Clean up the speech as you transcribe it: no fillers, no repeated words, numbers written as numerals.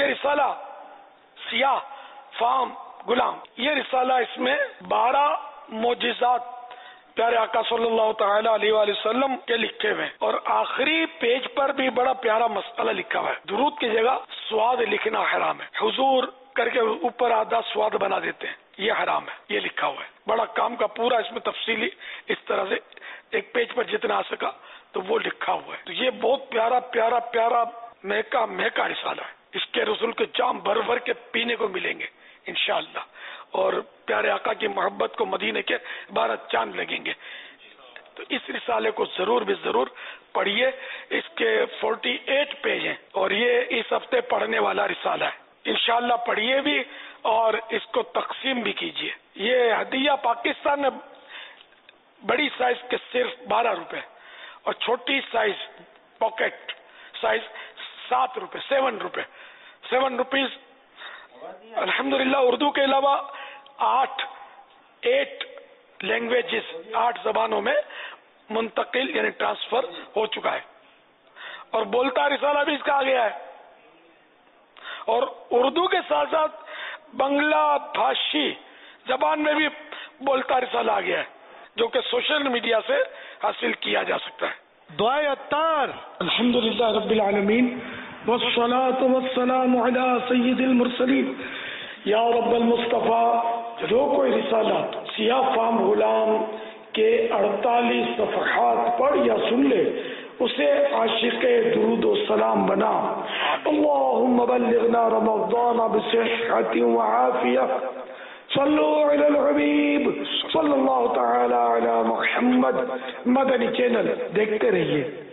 یہ رسالہ سیاہ فام غلام، یہ رسالہ اس میں 12 معجزات پیارے آقا صلی اللہ تعالی علیہ وآلہ وسلم کے لکھے ہوئے ہیں، اور آخری پیج پر بھی بڑا پیارا مسئلہ لکھا ہوا ہے، درود کی جگہ سواد لکھنا حرام ہے، حضور کر کے اوپر آدھا سواد بنا دیتے ہیں، یہ حرام ہے، یہ لکھا ہوا ہے، بڑا کام کا پورا اس میں تفصیلی اس طرح سے ایک پیج پر جتنا آ سکا تو وہ لکھا ہوا ہے۔ تو یہ بہت پیارا پیارا پیارا مہکا مہکا رسالہ ہے، اس کے رسول کے جام بھر بھر کے پینے کو ملیں گے انشاءاللہ، اور پیارے آقا کی محبت کو مدینے کے 12 چاند لگیں گے۔ تو اس رسالے کو ضرور بھی ضرور پڑھیے، اس کے 48 پیج ہیں، اور یہ اس ہفتے پڑھنے والا رسالہ ہے، انشاءاللہ پڑھیے بھی اور اس کو تقسیم بھی کیجیے۔ یہ ہدیہ پاکستان میں بڑی سائز کے صرف 12 روپے اور چھوٹی سائز پاکٹ سائز 7 روپے، 7 روپے، 7 روپیز۔ الحمدللہ اردو کے علاوہ 8 لینگویجز، 8 زبانوں میں منتقل یعنی ٹرانسفر ہو چکا ہے، اور بولتا رسالہ بھی اس کا آ گیا ہے، اور اردو کے ساتھ ساتھ بنگلہ بھاشی زبان میں بھی بولتا رسالہ آ گیا ہے، جو کہ سوشل میڈیا سے حاصل کیا جا سکتا ہے۔ دعائے اتار۔ الحمدللہ رب العالمین والصلاة والسلام علی سید المرسلین۔ یا رب المصطفیٰ، جو کوئی رسالہ سیاہ فام غلام کے 48 صفحات پڑھ یا سن لے اسے عاشق درود و سلام بنا۔ اللہم بلغنا رمضان بصحت وعافیہ، صلو علی الحبیب صلی اللہ تعالی علی محمد۔ مدنی چینل دیکھتے رہیے۔